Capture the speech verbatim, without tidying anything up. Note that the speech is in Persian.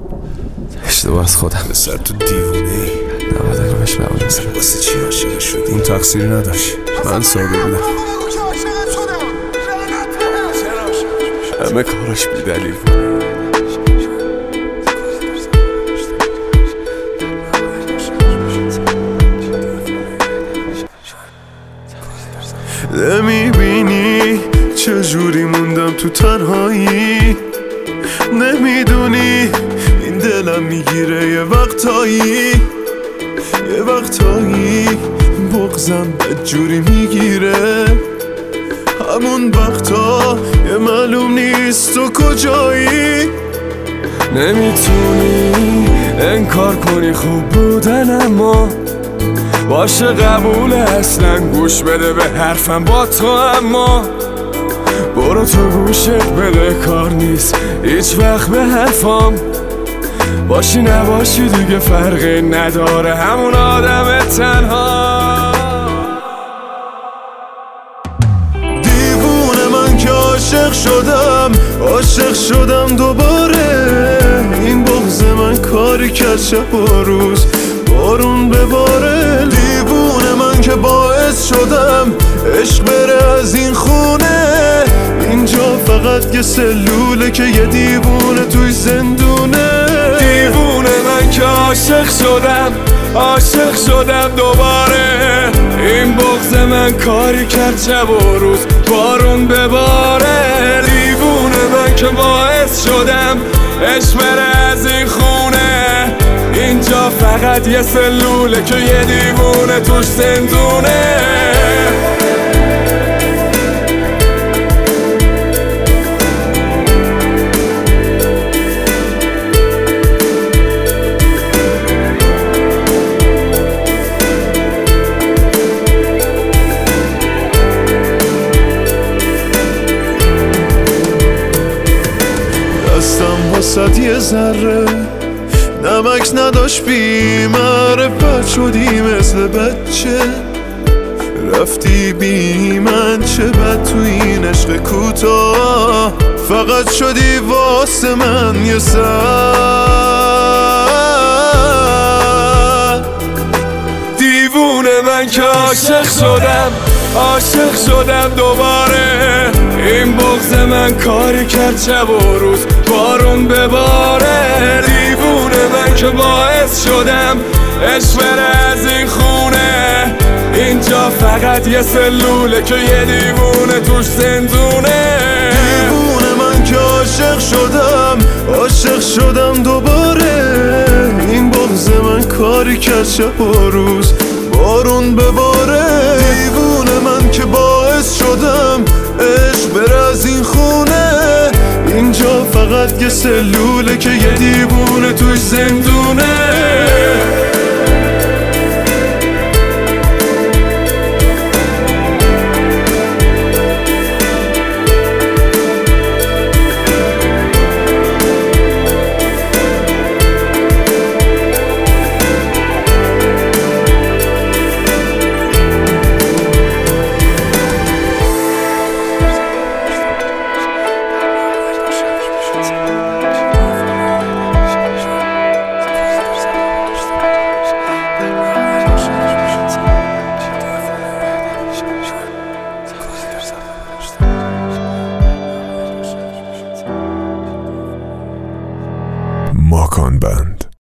اشتباه از خودم. پسر تو دیوونه ای. نباید روش بمونم. واسه چی عاشق شدی؟ اون تقصیری نداشت، من ساده بودم. همه کاراش بی دلیل بود. نمیبینی چجوری موندم تو تنهایی؟ نمیدونی این دلم میگیره یه وقتایی، یه وقتایی بغزم بدجوری میگیره. همون وقتا یه معلوم نیست تو کجایی. نمیتونی انکار کنی خوب بودن، اما باشه قبوله، اصلا گوش بده به حرفم با تو. اما برو تو گوشت بده، کار نیست هیچ وقت به حرفام. باشی نباشی دیگه فرقی نداره، همون آدم تنها. دیوونه من که عاشق شدم، عاشق شدم دوباره. این بغض من کاری کرد شب و روز بارون بباره. دیوونه من که باعث شدم عشق بره از این خونه. اینجا فقط یه سلوله که یه دیوونه توی زندونه. دیوونه من که عاشق شدم، عاشق شدم دوباره. این بغض من کاری کرد شب و روز بارون بباره. دیوونه من که باعث شدم عشق بره از این خونه. اینجا فقط یه سلوله که یه دیوونه توش زندونه. دستم واسد یه ذره نمک نداشت، بی معرفت شدی مثل بچه. رفتی بی من، چه بد تو این عشق کوتاه. فقط شدی واسه من یه سر. دیوونه من که عاشق شدم، عاشق شدم دوباره. این بغض من کاری کرد شب و روز بارون بباره. دیوونه من که باعث شدم عشق بره از این خونه. اینجا فقط یه سلوله که یه دیوونه توش زندونه. دیوونه من که عاشق شدم، عاشق شدم دوباره. این بغض من کاری کرد شب و روز بارون بباره. دیوونه من که باعث شدم عشق بره از این خونه. اینجا فقط یه سلوله که یه دیوونه توش زندونه. ماکان بند.